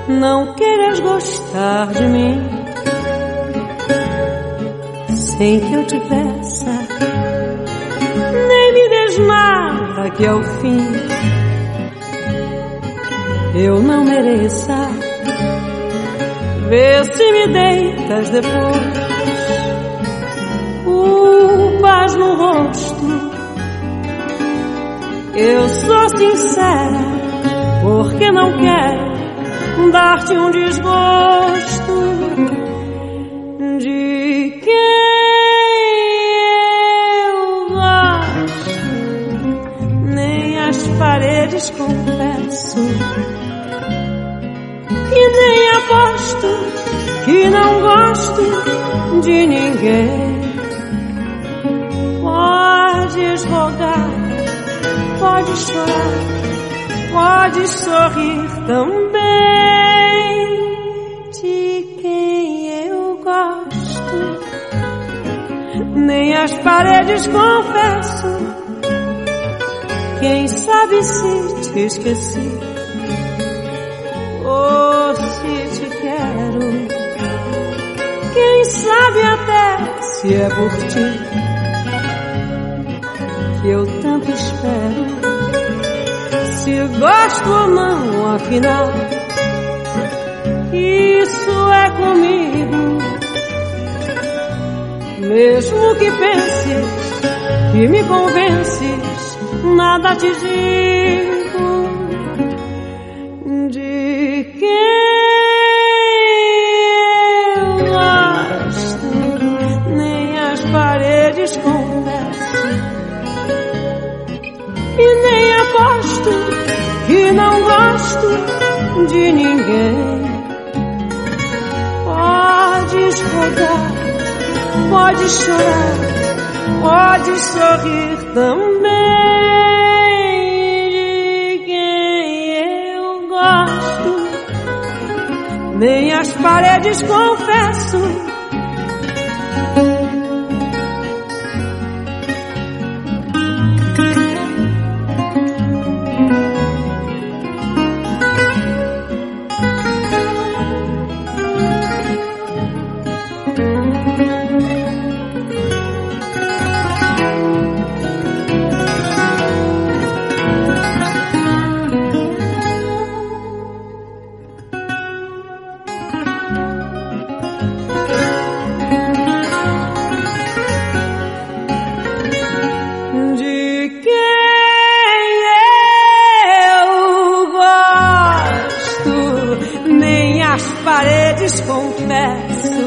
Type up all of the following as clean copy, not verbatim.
não queiras gostar de mim sem que eu te peça, nem me des nada que ao fim eu não mereça. Vê se me deitas depois culpas no rosto. Eu sou sincera porque não quero dar-te um desgosto de quem eu gosto. Nem as paredes confesso e nem aposto que não gosto de ninguém. Podes rogar, podes chorar, podes sorrir também. De quem eu gosto, nem as paredes confesso. Quem sabe se te esqueci ou se te quero. Quem sabe até se é por ti que eu tanto espero. Se gosto ou não, afinal, isso é comigo. Mesmo que penses que me convences, nada te digo. De quem eu gosto, nem as paredes confesso e nem aposto que não gosto de ninguém. Podes rogar, podes chorar, podes sorrir também. De quem eu gosto, nem as paredes confesso. Paredes confesso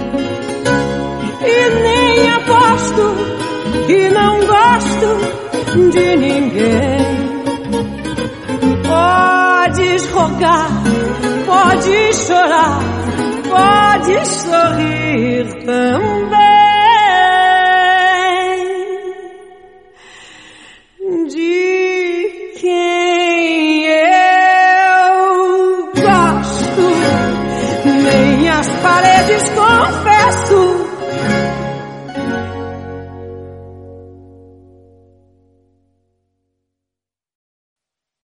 e nem aposto que não gosto de ninguém. Podes rogar, podes chorar, podes sorrir também.